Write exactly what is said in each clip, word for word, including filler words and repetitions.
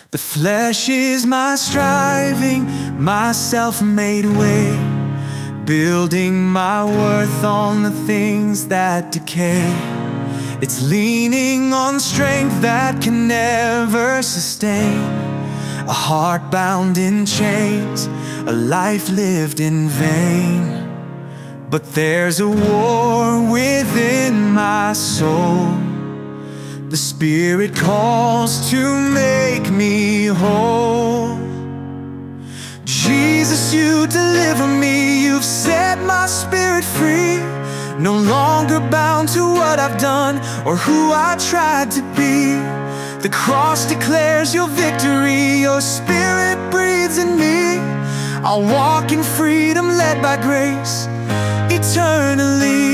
The flesh is my striving, my self-made way, building my worth on the things that decay. It's leaning on strength that can never sustain, a heart bound in chains, a life lived in vain. But there's a war within my soul. The Spirit calls to make me whole. Jesus, you deliver me. You've set my spirit free. No longer bound to what I've done or who I tried to be. The cross declares your victory. Your Spirit breathes in me. I'll walk in freedom, led by grace, eternally.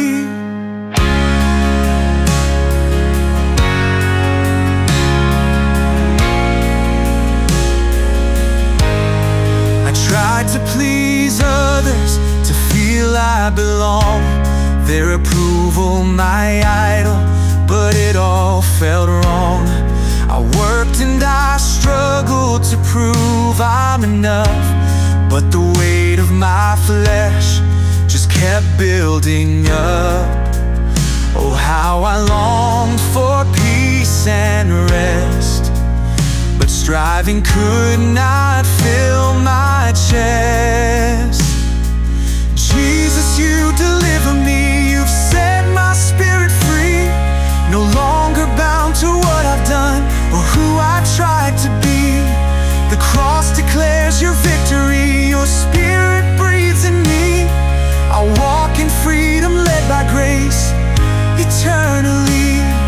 Tried to please others, to feel I belong, their approval my idol, but it all felt wrong. I worked and I struggled to prove I'm enough, but the weight of my flesh just kept building up. Oh, how I longed for peace and rest, but striving could not fill my chest. Jesus, you deliver me. You've set my spirit free. No longer bound to what I've done or who I tried to be. The cross declares your victory. Your Spirit breathes in me. I'll walk in freedom, led by grace, eternally.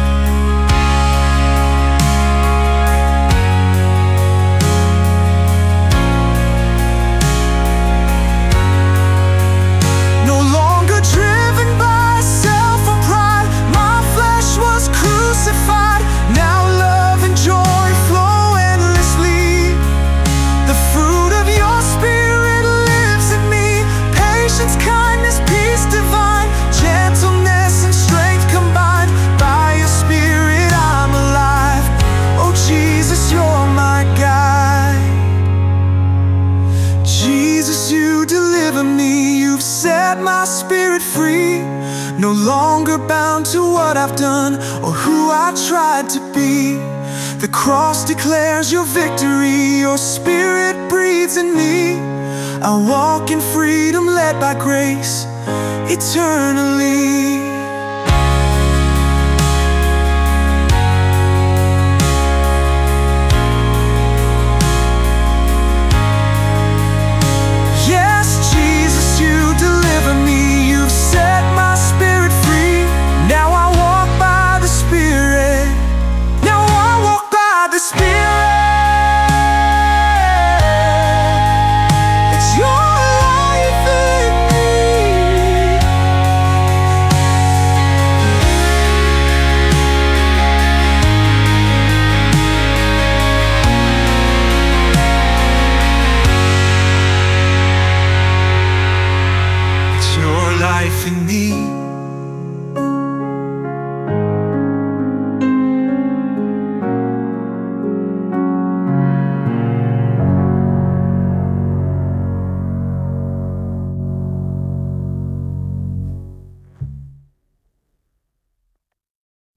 My spirit free, no longer bound to what I've done or who I tried to be. The cross declares your victory. Your Spirit breathes in me. I walk in freedom, led by grace, eternally.